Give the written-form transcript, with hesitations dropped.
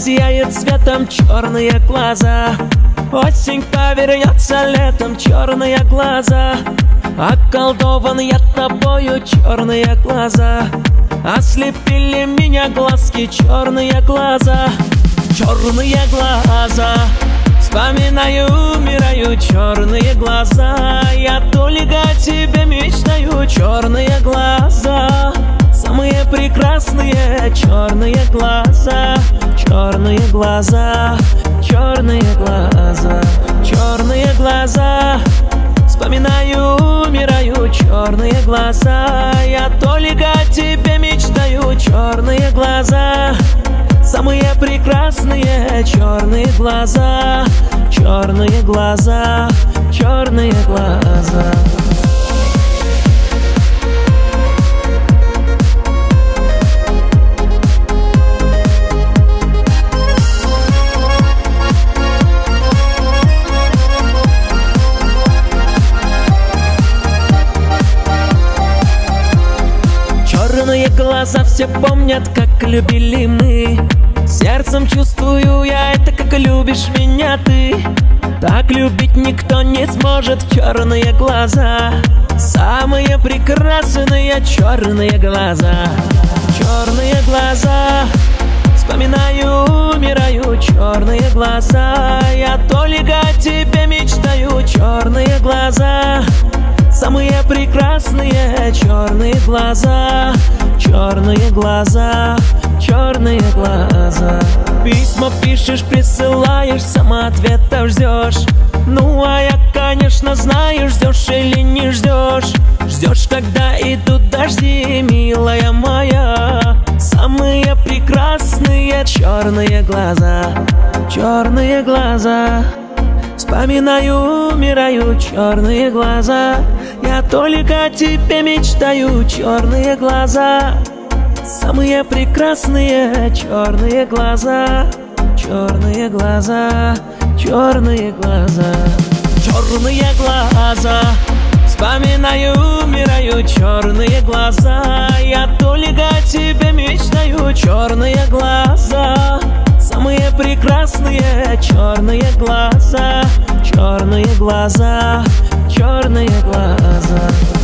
Засияет цветом черные глаза. Осень повернется летом, черные глаза. Околдован я тобою, черные глаза. Ослепили меня глазки, черные глаза. Черные глаза. Вспоминаю, умираю, черные глаза. Я только о тебе мечтаю, черные глаза. Самые прекрасные черные глаза. Черные глаза, черные глаза, черные глаза. Вспоминаю, умираю, черные глаза. Я только о тебе мечтаю, черные глаза. Самые прекрасные черные глаза. Черные глаза, черные глаза. Черные глаза все помнят, как любили мы. Сердцем чувствую я это, как любишь меня ты. Так любить никто не сможет. Черные глаза, самые прекрасные черные глаза. Черные глаза. Вспоминаю, умираю, черные глаза. Я только о тебе мечтаю, черные глаза. Самые прекрасные черные глаза. Черные глаза, черные глаза. Письма пишешь, присылаешь, сама ответа ждешь. Ну а я, конечно, знаю, ждешь или не ждешь. Ждешь, когда идут дожди, милая моя. Самые прекрасные черные глаза. Черные глаза. Вспоминаю, умираю, черные глаза. Я только о тебе мечтаю, черные глаза. Самые прекрасные черные глаза. Черные глаза, черные глаза. Черные глаза. Вспоминаю, умираю, черные глаза. Я только о тебе мечтаю, черные глаза. Самые прекрасные черные глаза. Черные глаза, черные глаза.